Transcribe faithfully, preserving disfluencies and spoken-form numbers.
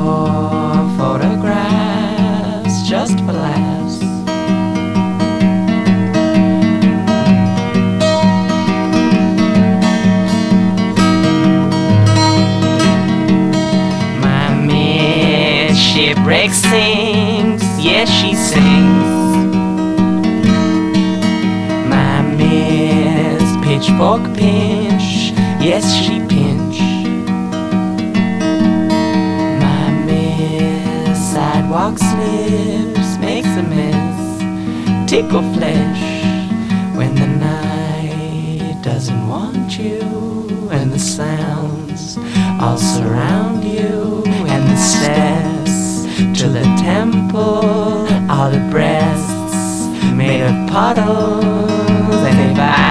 more photographs just for laughs. My midshipwreck sings, yes she sings. My miss pitchfork pinch, yes she pinch. My miss sidewalk slips, makes a mess, tickle flesh when the night doesn't want you, and the sounds all surround you, and the steps to the temple, all the breasts made of puddles, and if I